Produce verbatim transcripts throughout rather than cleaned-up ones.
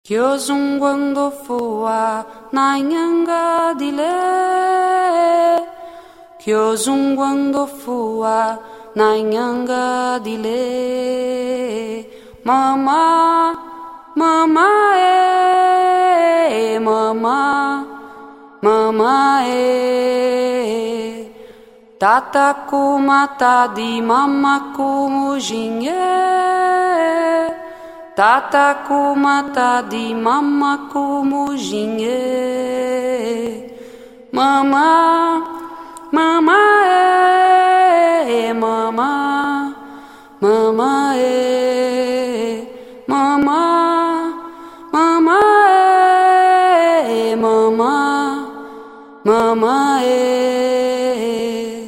Kyozungwando fua na nyanga dile Kyozungwando fua na nyanga dile Mama, mama eh, mama, mama eh Tata kumata di mama kumujinye Tata kumata di mama kumujinye Mama, mama eh, mama, mama eh, mama, mama eh, mama, mama eh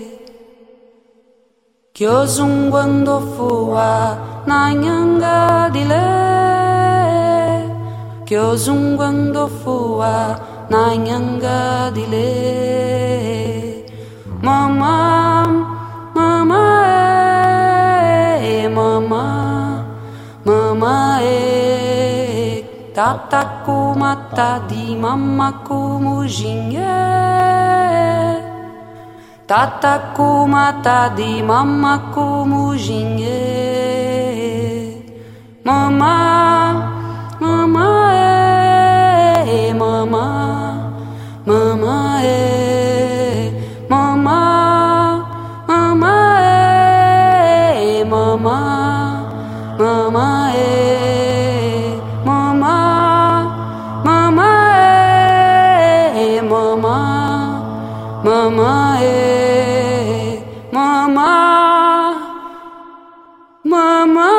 Kyozungwando fua na nyanga dile Kyozungwando fua na nyanga dile Mama, mama eh, mama, mama eh Tata kumata di mama kumujinye Tata kumata di mama kumujinye Mama, mama eh, mama, mama eh, mama, mama eh, mama, mama eh, mama, mama eh, mama, mama eh, mama, mama.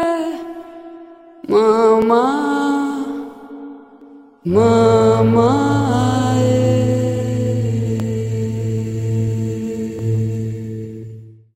Mama, mama